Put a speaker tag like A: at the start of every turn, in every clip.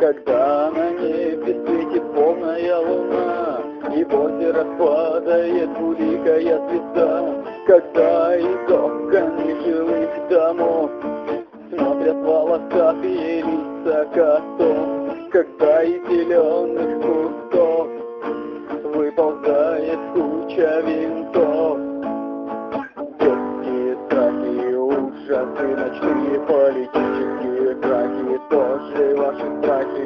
A: Когда на небе светит полная луна, и в озеро падает двуликая звезда, когда из окон нежилых домов смотрят волосатые лица котов, когда из зеленых кустов выползает куча винтов. Детские страхи, ужасы, ночные политические крахи, тоже ваши страхи.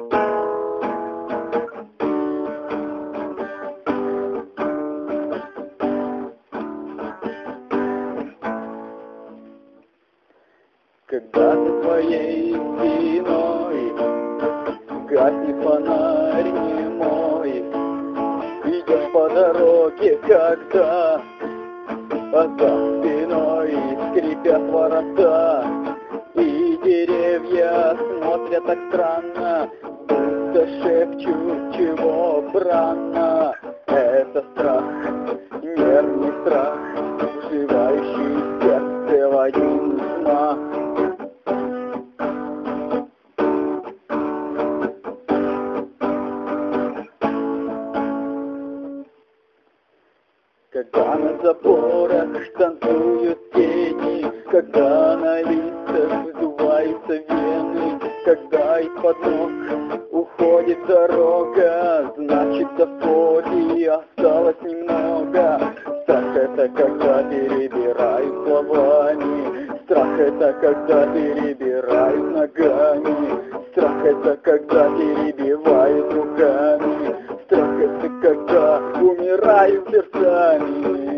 A: Когда за твоей спиной гаснет фонарь немой, идешь по дороге, когда за спиной скрипят ворота, и деревья смотрят так странно, будто шепчут, чего брано. Это страх, нервный страх, вживающий сердце в один взмах. Когда на заборах танцуют тени, когда на лицах вздуваются вены, когда из-под ног уходит дорога, значит, до поле осталось немного. Страх — это когда перебирают словами, страх — это когда перебирают ногами, страх — это когда перебивают руками, страх — это когда умирают сердцами.